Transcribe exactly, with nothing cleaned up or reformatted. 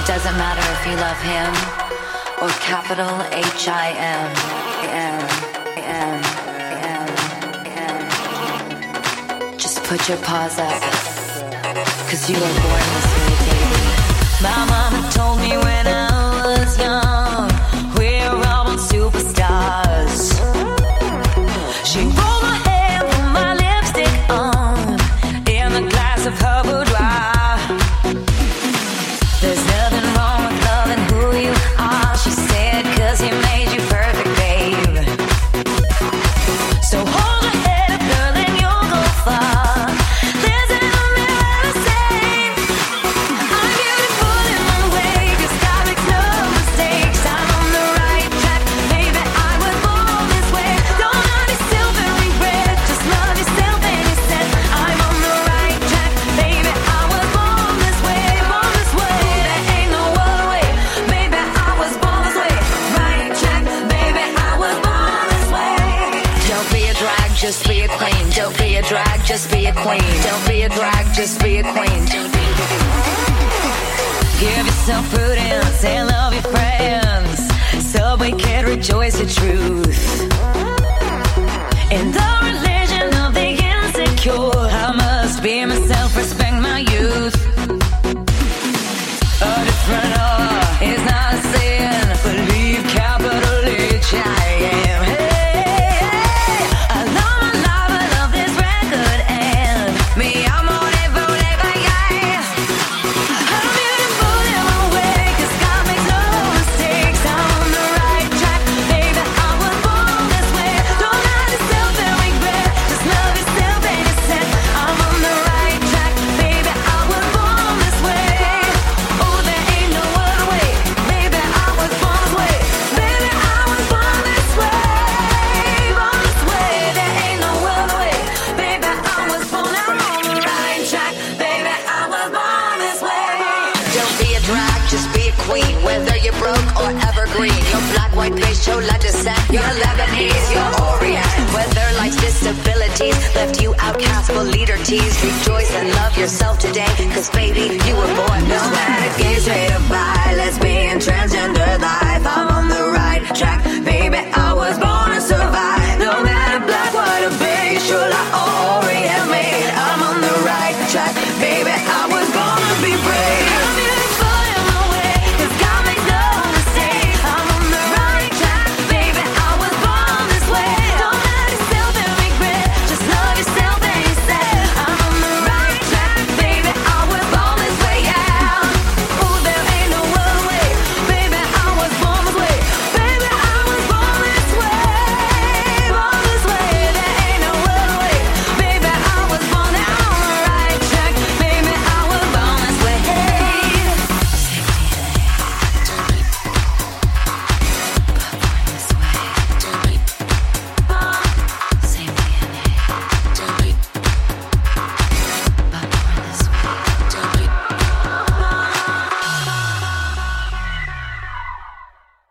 Doesn't matter if you love him or capital H I M. M, M, M, M. Just put your paws up, cause you were born this way, baby. My mama told me when I was young, we're all on superstars. She rolled my hair, put my lipstick on, in the glass of her boudoir. There's nothing wrong with loving who you are, she said, cause he made you perfect, babe. So hold your head up, girl, and you'll go far. There's an mirror to say I'm beautiful in my way, cause God makes no mistakes. I'm on the right track, baby, I was born this way. Don't love yourself and regret, just love yourself and you said I'm on the right track, baby, I was born this way, born this way. There ain't no other way, baby, I was born this way. Right track, baby, I was born this way. Don't be a drag, just be a queen. Don't be a drag, just be a queen. Don't be a drag, just be a queen. Give yourself prudence and love your friends, so we can rejoice the truth. In the religion of the insecure, I must be myself, respect my youth. A different heart is not a sin, believe capital H I M. Hey, hey, I love my life, I love this record, and me, I'm on it forever, yeah. I'm beautiful in my way, cause God makes no mistakes. I'm on the right track, baby, I was born this way. Don't lie to yourself and regret, just love yourself and you said I'm on the right track, baby, I was born this way. Oh, there ain't no other way, baby, I was born this way. Baby, I was born this way, born this way. There ain't no other way, baby, I was born. I'm on the right track, baby, I was born this way. Don't be a drag, just be a queen. Whether you're broke or evergreen, your black, white, beige, chola descent, you're Lebanese, you're Orient. Whether life's disabilities left you outcast but leader teased, rejoice and love yourself today, cause baby, you were born this way. Gay, straight or bi, lesbian, transgender life, I'm on the right track, baby, I was born